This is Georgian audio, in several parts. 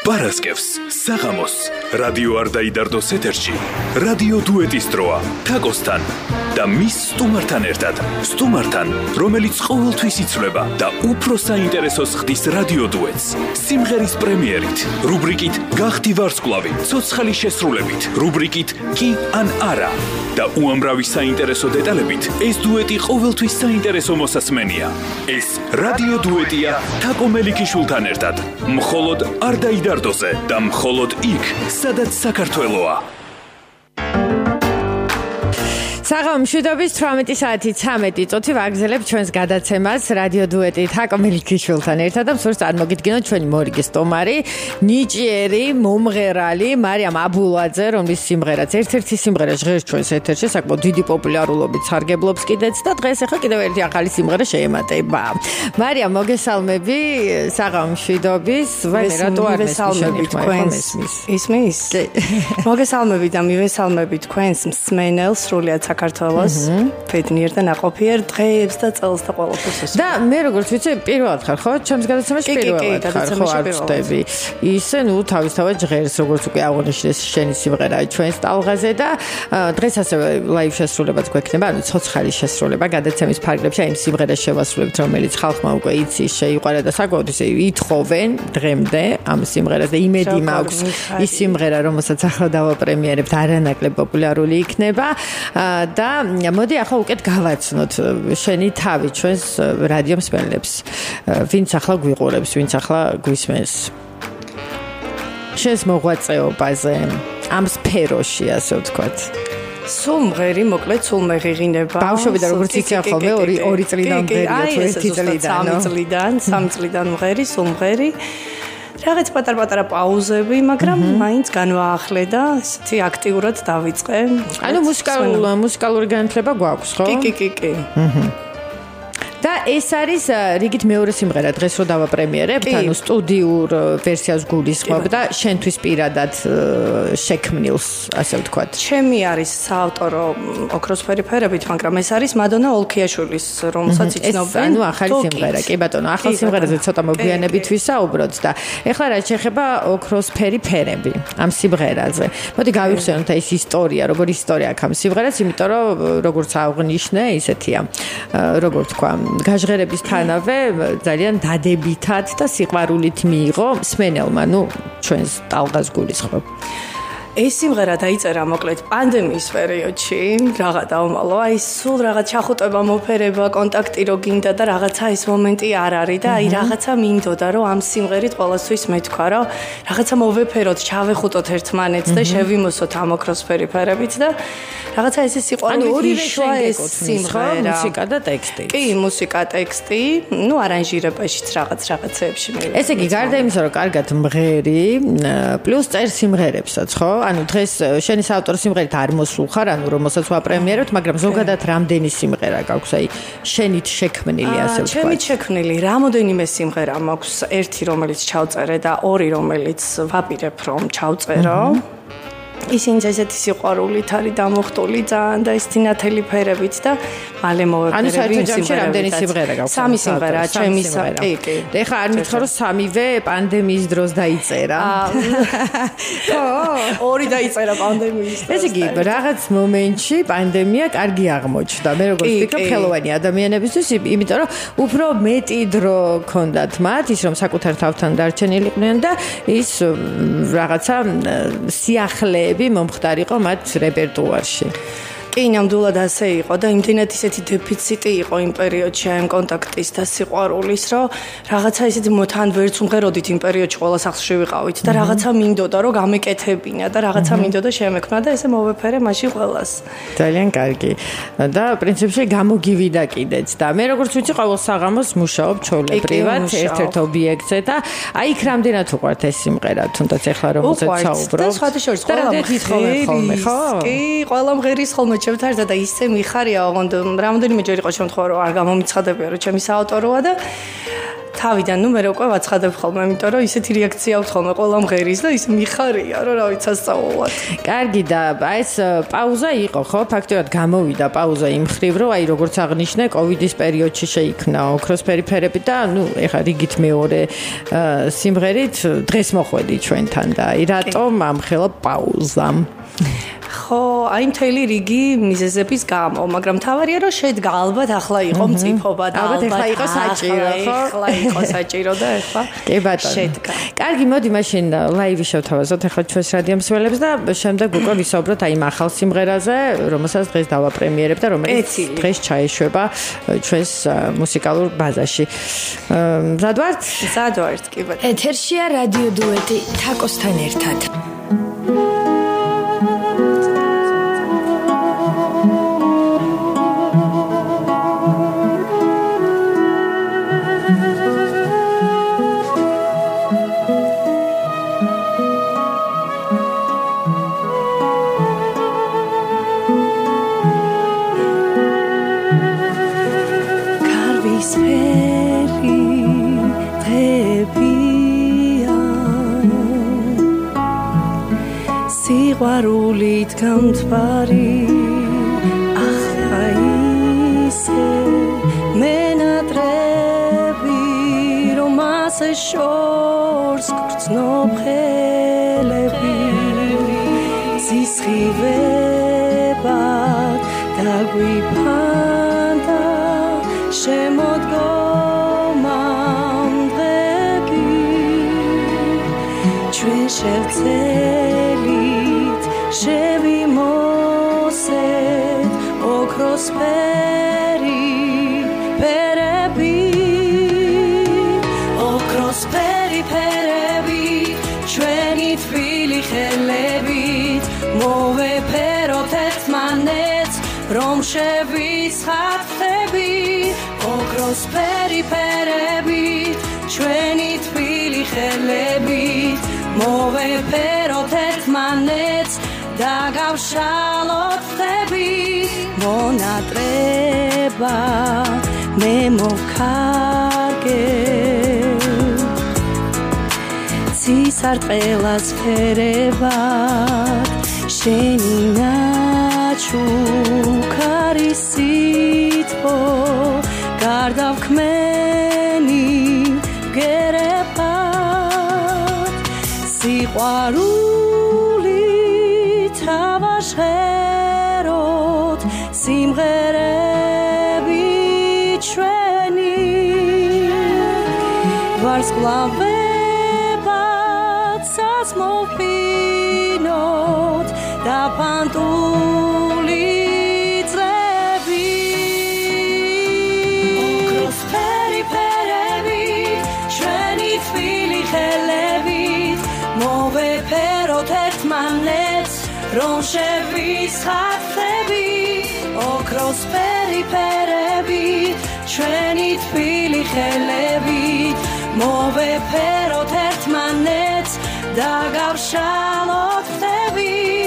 პარასკევს საღამოს რადიო არ დაიდარდოს ეთერში რადიო დუეტის დროა თაკოსთან და მის სტუმართან ერთად სტუმართან რომელიც ყოველთვის იცვლება და უფრო საინტერესოს ხდის რადიო დუეტს სიმღერის პრემიერით რუბრიკით გახდი ვარსკვლავი ცოცხალი შესრულებით რუბრიკით კი ან არა და უამრავი საინტერესო დეტალებით ეს დუეტი ყოველთვის საინტერესო მოსასმენია ეს რადიო დუეტია თაკო მელიქიშვილთან ერთად მხოლოდ არ დაიდარდოზე და მხოლოდ იქ სადაც საქართველოა საღამო მშვიდობის 18 საათი 13 წუთი ვაგრძელებთ ჩვენს გადაცემას რადიო დუეტი თაკო მელიქიშვილთან ერთად და მსურს წარმოგიდგენოთ ჩვენი მორიგე სტუმარი ნიჭიერი მომღერალი მარიამ აბულაძე რომლის სიმღერაც ერთ-ერთი სიმღერა ჟღერს ჩვენს ეთერში საკმაოდ დიდი პოპულარულობით სარგებლობს კიდეც და დღეს ახლა კიდევ ერთი ახალი სიმღერა შეემატება მარიამ მოგესალმები საღამო მშვიდობის ვაი რატო არ მესმის ისმის მოგესალმები და მივესალმები თქვენს მსმენელს სრულიად საქართველოს ბედნიერ და ნაყოფიერ დღეებს და წელს და ყველაფერს. და მე როგორც ვიცი პირველად ხარ ხო? ჩემს გადაცემაში პირველად ხარ ხო? არ ვწდები. ისე ნუ თავისთავად ჟღერს როგორც უკვე აღნიშნეს შენი სიმღერაა ჩვენს ტალღაზე და დღეს ასევე ლაივ შესრულებაც გვექნება, ანუ ცოცხალი შესრულება გადაცემის ფარგლებში აი იმ სიმღერას შევასრულებთ რომელიც ხალხმა უკვე იცის, შეიყვარა და საკმაოდ ისე ითხოვენ დღემდე ამ სიმღერას და იმედი მაქვს ის სიმღერა რომელსაც ახლა დავაპრემიერებთ არანაკლებ პოპულარული იქნება. და მოდი ახლა უკეთ გავაცნოთ შენი თავი ჩვენს რადიო მსმენელებს ვინც ახლა გვიყურებს ვინც ახლა გვისმენს შენს მოღვაწეობაზე ამ სფეროში ასე ვთქვათ სულმღერი მოკლედ სულმეღიღინება ბავშვობიდან როგორც იცი ხოლმე 2 წლიდან მღერია თუ 1 წლიდან 3 წლიდან მღერი სულმღერი რაღაც პატარ-პატარა პაუზები, მაგრამ მაინც განვაახლე და ისეთი აქტიურად დავიწყე. ანუ მუსიკალური განათლება გვაქვს, ხო? კი. და ეს არის რიგით მეორე სიმღერა დღეს რო დავაპრემიერებთ, ანუ სტუდიურ ვერსიას გულისხმობ და შენთვის პირადად შექმნილს, ასე ვთქვათ. ჩემი არის საავტორო ოქროსფერი ფერებით, მაგრამ ეს არის მადონა ოლქიაშვილის, რომელსაც იცნობენ. ანუ ახალი სიმღერა, კი ბატონო, ახალი სიმღერაზე ცოტა მოგვიანებით ვისაუბროთ და ეხლა რა შეეხება ოქროსფერი ფერები ამ სიმღერაზე. მოდი გავიხსენოთ ეს ისტორია, როგორი ისტორია აქვს ამ სიმღერას, იმიტომ რომ როგორც აღნიშნე, ისეთია, როგორ თქვა გაჟღერებისთანავე ძალიან დადებითად და სიყვარულით მიიღო მსმენელმა, ნუ ჩვენს ტალღას გულისხმობ. ეს სიმღერა დაიწერა მოკლედ პანდემიის პერიოდში, რაღა დავმალო, აი სულ რაღაც ჩახუტება, მოფერება, კონტაქტი რო გინდა და რაღაცა ეს მომენტი არ არის და აი რაღაცა მინდოდა რომ ამ სიმღერით ყოველთვის მეთქვა რომ რაღაცა მოვეფეროთ, ჩავეხუტოთ ერთმანეთს და შევიმოსოთ ამ ოქროსფერი ფერებით და რაღაცა ესე სიყვარული შვა ეს სიმღერა, მუსიკა და ტექსტი. კი, მუსიკა, ტექსტი, ნუ არანჟირებაშიც რაღაცეებში მე. ესე იგი, გარდა იმისა, რომ კარგად მღერი, პლუს წერ სიმღერებსაც, ხო? ანუ დღეს შენი საავტორო სიმღერით არ მოსულხარ, ანუ რომელსაც ვაპრემიერებთ, მაგრამ ზოგადად რამდენი სიმღერა გაქვს, აი შენით შექმნილი ასე ვთქვათ. ჩემით შექმნილი რამოდენიმე სიმღერა მაქვს, ერთი რომელიც ჩავწერე და ორი რომელიც ვაპირებ რომ ჩავწერო. ისინი ესეთი სიყვარულით არის დამოხტული ძალიან და ისეთი ნათელი ფერებით და მალე მოვეფერები. ანუ საერთოდ ჯამში რამდენი სიმღერა გაქვს? 3 სიმღერა, ჩემი კი. და ეხლა არ მითხრა რომ სამივე პანდემიის დროს დაიწერა. ხო, ორი დაიწერა პანდემიის დროს. ესე იგი, რაღაც მომენტში პანდემია კარგი აღმოჩნდა. მე როგორც ვფიქრობ, ხელოვანი ადამიანებისთვის, იმიტომ რომ უფრო მეტი დრო ჰქონდათ მათ, ის რომ საკუთარ თავთან დარჩენილიყვნენ და ის რაღაცა სიახლე მომხდარიყო მათ რეპერტუარში. კი, ნამდვილად ასე იყო და იმდენად ისეთი დეფიციტი იყო იმ პერიოდში ამ კონტაქტის და სიყვარულის, რომ რაღაცა ისეთი მოთან ვერც უმღეროდით იმ პერიოდში ყველა სახლში ვიყავით და რაღაცა მინდოდა რომ გამეკეთებინა და რაღაცა მინდოდა შემექმნა და ესე მოვეფერე მაშინ ყველას. ძალიან კარგი. და პრინციპში გამოგივიდა კიდეც და მე როგორც ვიცი ყოველ საღამოს მუშაობ ჩვეულებრივად ერთ-ერთ ობიექტზე და აი იქ რამდენად უყვართ ეს სიმღერა, თუნდაც ეხლა რომელზეც საუბრობთ. და სხვათა შორის ყველა მღერის ხო? კი, ყველა მღერის ხოლმე ჩემთან და ისე მიხარია, ოღონდ რამდენიმე ჯერ იყო შემთხვევა რომ არ გამომიცხადებია რომ ჩემი საავტოროა და თავიდან ნუ მე უკვე ვაცხადებ ხოლმე, იმიტომ რომ ისეთი რეაქცია აქვს ხოლმე ყველა მღერის და ის მიხარია, რომ რა ვიცი ასწავლოთ. კარგი და აი ეს პაუზა იყო, ხო? ფაქტობრივად გამოვიდა პაუზა იმ ხრივ, რომ აი როგორც აღნიშნე, კოვიდის პერიოდში შეიქმნა ოქროს ფერიფერები და ნუ ეხა რიგით მეორე სიმღერით დღეს მოხვედი ჩვენთან და აი რატომ ამხელა პაუზა? ხო, აი მთელი რიგი მიზეზების გამო, მაგრამ თავარია რომ შედგა ალბათ ახლა იყო მწიფობა და ალბათ ახლა იყო საჭირო, ხო? ახლა იყო საჭირო და ახლა კი ბატონო. შედგა. კარგი, მოდი მაშინ ლაივი შევთავაზოთ ახლა ჩვენს რადიო მსმენელებს და შემდეგ უკვე ვისაუბროთ აი ამ ახალ სიმღერაზე, რომელსაც დღეს დავაპრემიერებ და რომელიც დღეს ჩაეშვება ჩვენს მუსიკალურ ბაზაში. მზად ვართ? მზად ვართ, კი ბატონო. ეთერშია რადიო დუეტი თაკოსთან ერთად. სიყვარულით გამთბარი ახლა ისე მენატრები რომ ასე შორს გრძნობ ხელები ზისხივებად დაგვიფანტა შემოდგომამ დღები ჩვენ შევცელით შევიმოსეთ ოქროსფერი ფერები ოქროსფერი ფერები ჩვენი თბილი ხელებით მოვეფეროთ ერთმანეთს რომ შევისხათ ხები ოქროსფერი ფერები ჩვენი თბილი ხელებით მოვეფეროთ ერთმანეთს და გავშალოთ ხები მონატრება მე მოვქარგე ცისარტყელას ფერებად შენი ნაჩუქარი სითბო გარდავქმენი გერებად სიყვარულით ავაშღეროთ სიმღერები ჩვენი ვარსკვლავებად სასმოვფინოთ და ფანტული წლები ოქროსფერი ფერები ჩვენი თბილი ხელებით მოვეფეროთ ერთმანეთს რომ შევისხათ ხები ოქროსფერი ფერები ჩვენი თბილი ხელებით მოვეფეროთ ერთმანეთს და გავშალოთ ხები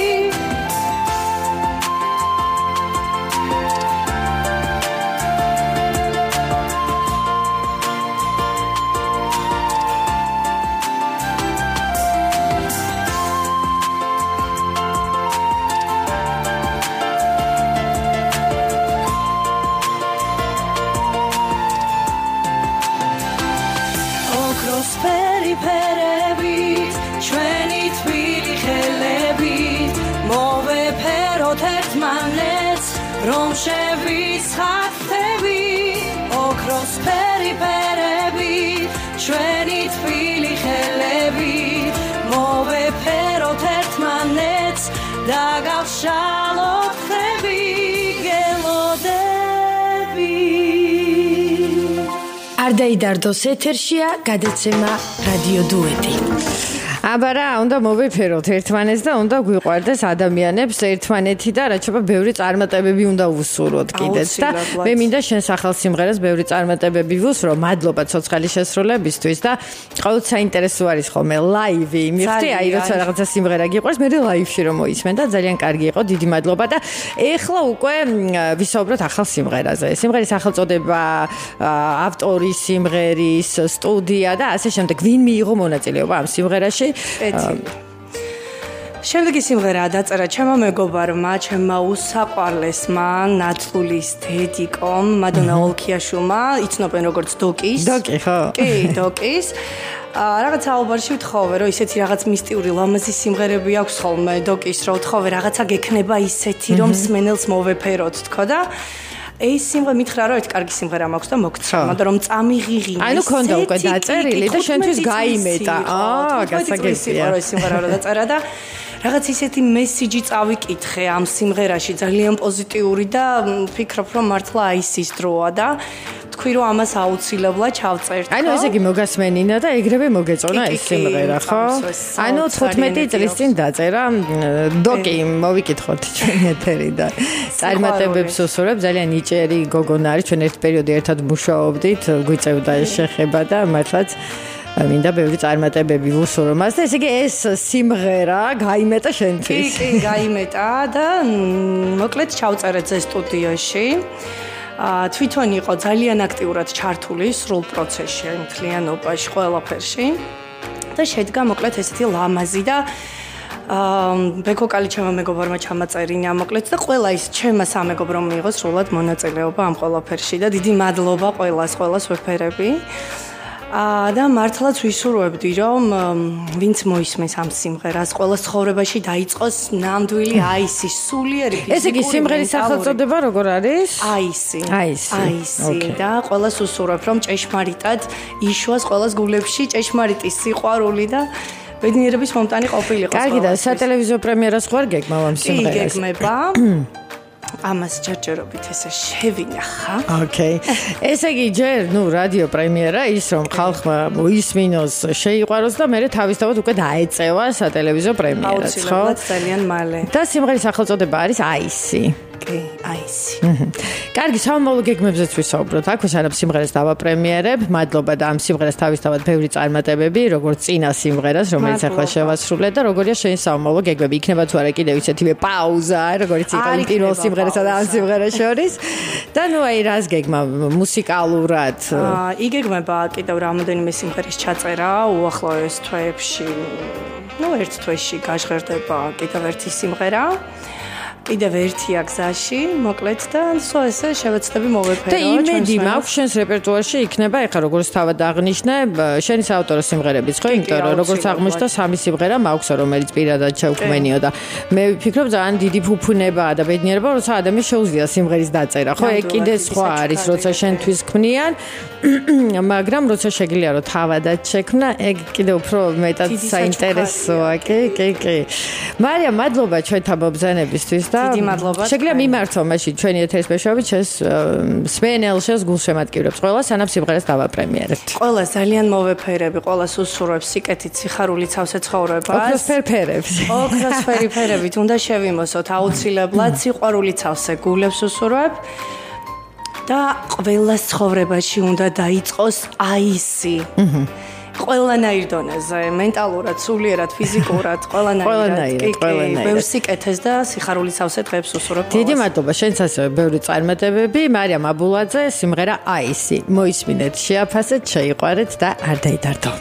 ოქროსფერი ფერებით ჩვენი თბილი ხელებით მოვეფეროთ ერთმანეთს რომ შევისხათ ხები ოქროსფერი ფერებით ჩვენი თბილი ხელებით მოვეფეროთ ერთმანეთს და გავშალოთ ხები გელოდები არ დაიდარდოს ეთერშია გადაცემა რადიო დუეტი. აბა რა, უნდა მოვიფეროთ ერთმანეთს და უნდა გვიყვარდეს ადამიანებს ერთმანეთი და რაც შეება ბევრი წარმატებები უნდა ვუსურვოთ კიდეც და მე მინდა შენ სახელ სიმღერას ბევრი წარმატებები ვუსურო. მადლობა ცოცხალი შესრულებისთვის და ყოველთვის საინტერესო არის ხოლმე ლაივი. მიხდი, აი როცა რაღაცა სიმღერა გიყვარს, მე ლაივში რომ მოისმენ და ძალიან კარგი იყო. დიდი მადლობა და ეხლა უკვე ვისაუბროთ ახალ სიმღერაზე. სიმღერის სახელწოდება, ავტორი სიმღერის, სტუდია და ასე შემდეგ. ვინ მიიღო მონაწილეობა ამ სიმღერაში? შემდეგი სიმღერა დაწერა ჩემო მეგობარმა, ჩემმა უსაყვარლესმა, ნათლულის დედიკომ, მადონა ოლქიაშვილმა, იცნობენ როგორც დოკის. დოკი, ხო? კი, დოკის. რაღაც ალბომში ვთხოვე, რომ ისეთი რაღაც მისტიური ლამაზი სიმღერები აქვს ხოლმე დოკის, რომ ვთხოვე რაღაცა გექნება ისეთი, რომ სმენელს მოვეფეროთ, თქო და ეს სიმღერა მითხრა რომ ერთ კარგი სიმღერა მაქვს და მოგცხრა, მაგრამ რომ წამიღიღინე. აი ნუ ქონდა უკვე დაწერილი და შენთვის გაიმეტა. გასაგებია. ეს სიმღერა რომ დაწერა და რაღაც ისეთი მესიჯი წავიკითხე ამ სიმღერაში, ძალიან პოზიტიური და ვფიქრობ რომ მართლა აისის დროა და თქვი რომ ამას აუცილებლად ჩავწერთ. აი ნუ ესე იგი მოგასმენინა და ეგრევე მოგეწონა ეს სიმღერა, ხო? აი ნუ 15 წლის წინ დაწერა. დოკი მოვიკითხოთ ჩვენი ეთერიდან. წარმატებებს უსურვებ, ძალიან ნიჭიერი გოგონა არის, ჩვენ ერთ პერიოდი ერთად მუშაობდით, გვიწევდა ეს შეხება და მართლაც მინდა ბევრი წარმატებები ვუსურო მას და ესე იგი ეს სიმღერა გაიმეტა შენთვის. კი, გაიმეტა და მოკლედ ჩავწერეთ ეს სტუდიაში. თვითონ იყო ძალიან აქტიურად ჩართული სრულ პროცესში, მთლიანობაში, ყველაფერში და შედგა მოკლედ ესეთი ლამაზი და ბექოკალი ჩემო მეგობარმა ჩამაწერინა მოკლედ და ყველა ის ჩემმა სამეგობრომ მიიღო სრულად მონაწილეობა ამ ყველაფერში და დიდი მადლობა ყველას ვეფერები. და მართლაც ვისურვებდი რომ ვინც მოისმენს ამ სიმღერას ყველა ცხოვრებაში დაიწყოს ნამდვილი აისის სულიერი ფიზიკური. ესე იგი სიმღერის სახელწოდება როგორ არის? აისი. და ყველას უსურვებ რომ ჭეშმარიტად იშვას ყველას გულებში ჭეშმარიტი სიყვარული და ბედნიერების მომტანი ყოფილიყოს. კარგი და სატელევიზიო პრემიერას ხარ გეგმავ ამ სიმღერას? კი, გეგმება. ამას ჯერჯერობით ესე შევინახა. ოკეი. ესე იგი ჯერ, რადიო პრემიერა ის რომ ხალხმა მოისმინოს, შეიყვაროს და მერე თავისთავად უკვე დაეწევა სატელევიზიო პრემიერას, ხო? აუცილებლად ძალიან მალე. და სიმღერის სახელწოდება არის აისი. კი, აისი. კარგი, სამომავლო გეგმებზეც ვისაუბროთ. აქვე სანამ სიმღერას დავაპრემიერებ, მადლობა და ამ სიმღერას თავისთავად ბევრი წარმატებები, როგორც წინა სიმღერას, რომელიც ახლა შევასრულე და როგორია შენი სამომავლო გეგმები? იქნება თუ არა კიდევ ისეთივე პაუზა, როგორც იყო პირველ სიმღერასა და ამ სიმღერას შორის. და აი რას გეგმა მუსიკალურად? იგეგმება კიდევ რამოდენიმე სიმღერის ჩაწერა უახლოეს თვეებში. ერთ თვეში გაჟღერდება კიდევ ერთი სიმღერა. კიდევ ერთია გზაში, მოკლედ და ესე შევეცდები მოვეფერო. და იმედი მაქვს შენს რეპერტუარში იქნება, ეხლა როგორც თავად აღნიშნე, შენი საავტორო სიმღერებიც, ხო? იმიტომ რომ როგორც აღმოჩნდა, 3 სიმღერა მაქვს, რომელიც პირადად შევქმენიო და მე ვფიქრობ ძალიან დიდი ფუფუნებაა და ბედნიერება, როცა ადამიანს შეუძლია სიმღერის დაწერა, ხო? ეგ კიდე სხვა არის, როცა შენთვის ქმნიან, მაგრამ როცა შეგიძლია რომ თავადად შექმნა, ეგ კიდე უფრო მეტად საინტერესოა, კი. მარიამ, მადლობა ჩვენთან მობრძანებისთვის. დიდი მადლობა. შეგიძლია მიმართო მაშინ ჩვენი ეთერის მეშვეობით შენს სპენელს გულშემატკივრებს ყველა სანამ სიმღერას დავაპრემიერებთ. ყველას ძალიან მოვეფერები, ყველას უსურვებს სიკეთით, სიხარულით სავსე ცხოვრებას. ოქროსფერი ფერებით უნდა შევიმოსოთ აუცილებლად, სიყვარულით სავსე გულებს უსურვებ. და ყველას ცხოვრებაში უნდა დაიწყოს აისი. ყველანაირ დონეზე, მენტალურად, სულიერად, ფიზიკურად, ყველანაირად. ბევრ სიკეთეს და სიხარულის სავსე დღეებს უსურვებ. დიდი მადლობა, შენც ასევე ბევრი წარმატებები. მარიამ აბულაძე, სიმღერა აისი. მოისმინეთ, შეაფასეთ, შეიყვარეთ და არ დაიდარდო.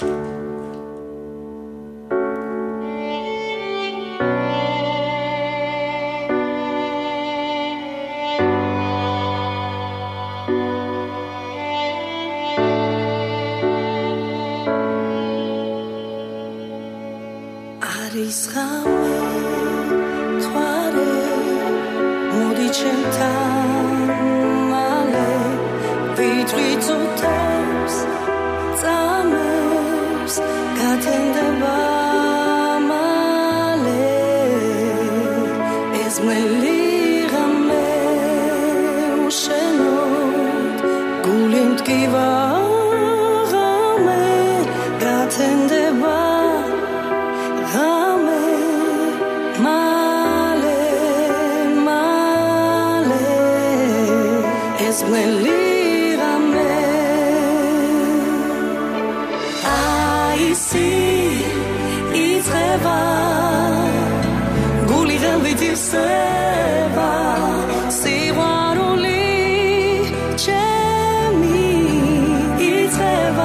ივსება სიყვარული ჩემი იწება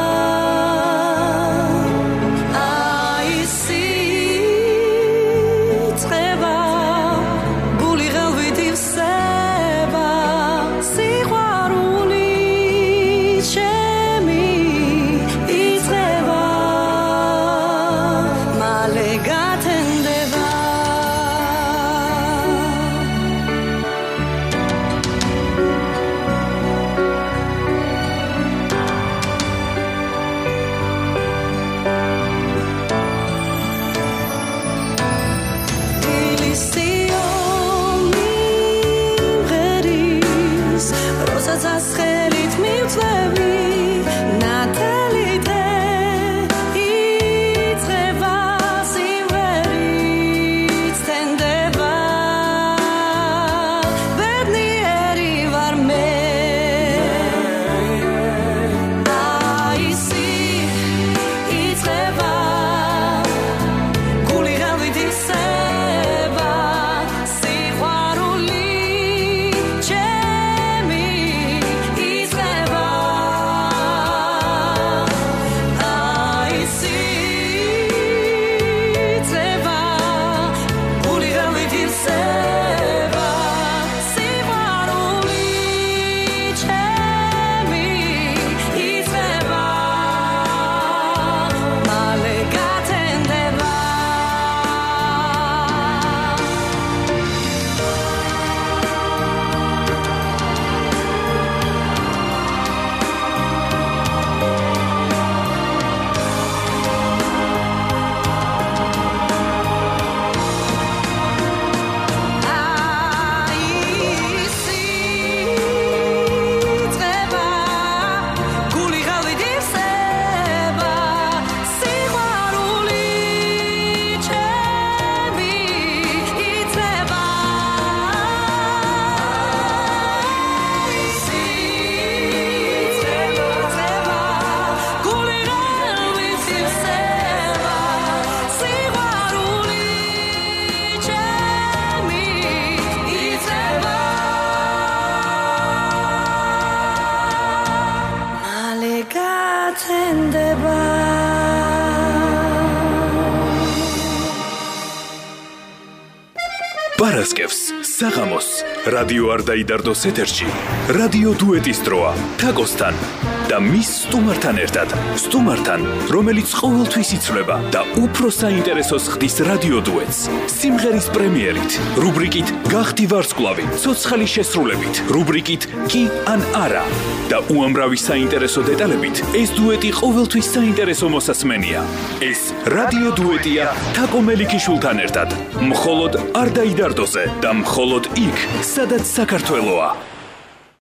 პარასკევს საღამოს რადიო არ დაიდარდოს ეთერში რადიო დუეტის დროა თაკოსთან და მის სტუმართან ერთად სტუმართან რომელიც ყოველთვის იცვლება და უფრო საინტერესოს ხდის რადიო დუეტს სიმღერის პრემიერით რუბრიკით გახდი ვარსკვლავი ცოცხალი შესრულებით რუბრიკით კი ან არა და უამრავი საინტერესო დეტალებით ეს დუეტი ყოველთვის საინტერესო მოსასმენია ეს რადიო დუეტია თაკო მელიქიშვილთან ერთად მხოლოდ არ დაიდარდოზე და მხოლოდ იქ სადაც საქართველოა